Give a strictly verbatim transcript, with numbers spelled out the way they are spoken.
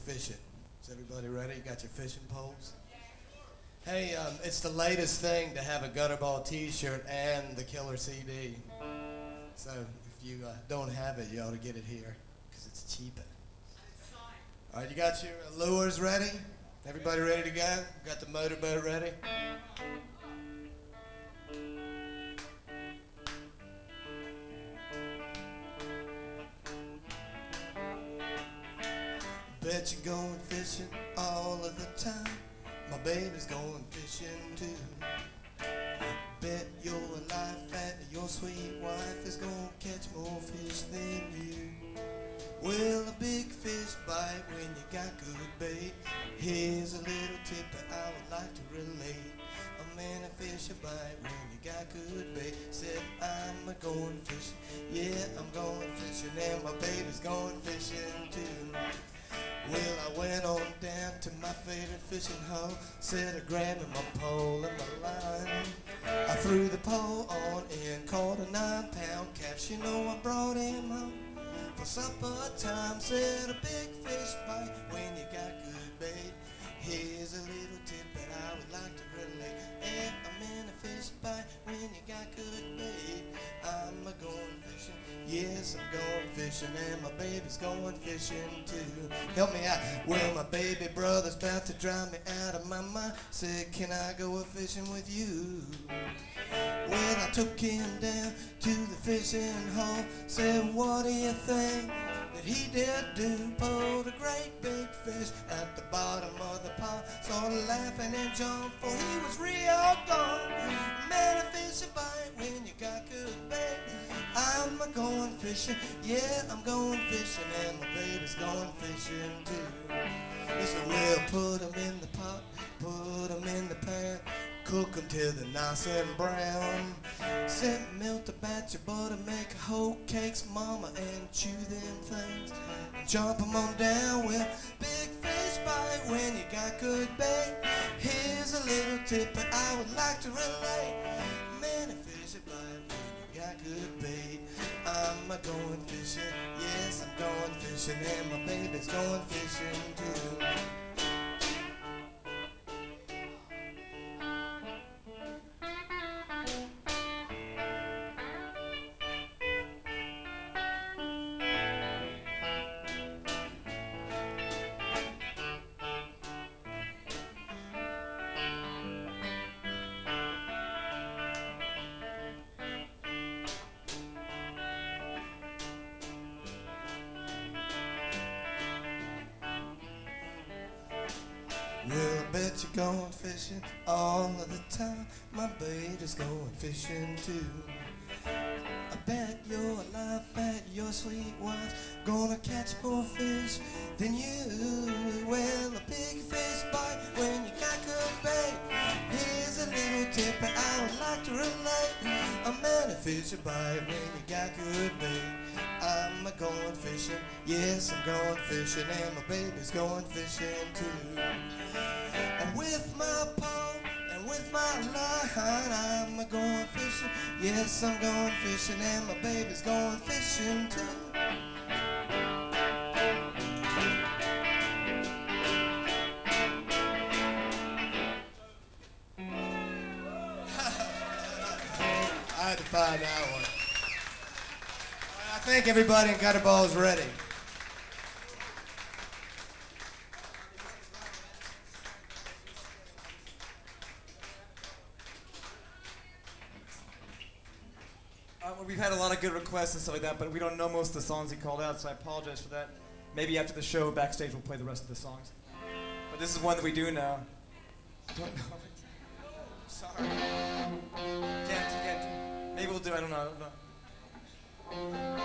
fishing. Is everybody ready? You got your fishing poles? Hey, um, it's the latest thing to have a Gutterball t-shirt and the Killer C D. So if you uh, don't have it, you ought to get it here because it's cheaper. All right, you got your uh, lures ready? Everybody ready to go? Got the motorboat ready? Bet you're going fishing all of the time. My baby's going fishing too. Bet your life that your sweet wife is gonna catch more fish than you. Well, a big fish bite when you got good bait. Here's a little tip that I would like to relate. A man a fish a bite when you got good bait. Said I'm a going fishing, yeah I'm going fishing, and my baby's going fishing too. Well, I went on down to my favorite fishing hole. Said I grabbed my pole and my line. I threw the pole on and caught a nine pound catch. You know I brought him home for supper time. Said a big fish bite when you got good bait. Here's a little tip that I would like to relate. Hey, I'm in a fish bite when you got good bait. I'm a going fishing, yes I'm going fishing, and my baby's going fishing too. Help me out. Well, my baby brother's about to drive me out of my mind. Said, can I go a fishing with you? Well, I took him down to the fishing hole. Said, what do you think that he did do? Pulled a great big fish at the bottom of the pond. Started laughing and jumped, for he was real gone. Man, a fish a bite when you got good bait. I'm a going fishing, yeah I'm going fishing, and my baby's going fishing too. Listen, we'll put 'em in the pot, put 'em in the pan, cook 'em till they're nice and brown. Set melt a batch of butter, make whole cakes, mama, and chew them things. Jump 'em on down, well, big fish bite when you got good bait. Here's a little tip that I would like to relate. Man, a fish a bite when you got good bait. I'm a going fishing, yes I'm going fishing, and my baby's going fishing too. Well, I bet you're going fishing all of the time. My baby's going fishing too. I bet your life that your sweet wife's gonna catch more fish than you. Well, a big fish bite when you got good bait. Here's a little tip that I would like to relate. A man a fish a bite when you got good bait. I'm a going fishing, yes I'm going fishing, and my baby's going fishing too. And with my pole and with my line, I'm a going fishing, yes I'm going fishing, and my baby's going fishing too. I had to find that one. I think everybody in Gutterball is ready. Uh, well, we've had a lot of good requests and stuff like that, but we don't know most of the songs he called out, so I apologize for that. Maybe after the show, backstage, we'll play the rest of the songs. But this is one that we do know. Don't know. Sorry. Can't, can't. Maybe we'll do, I don't know, I don't know.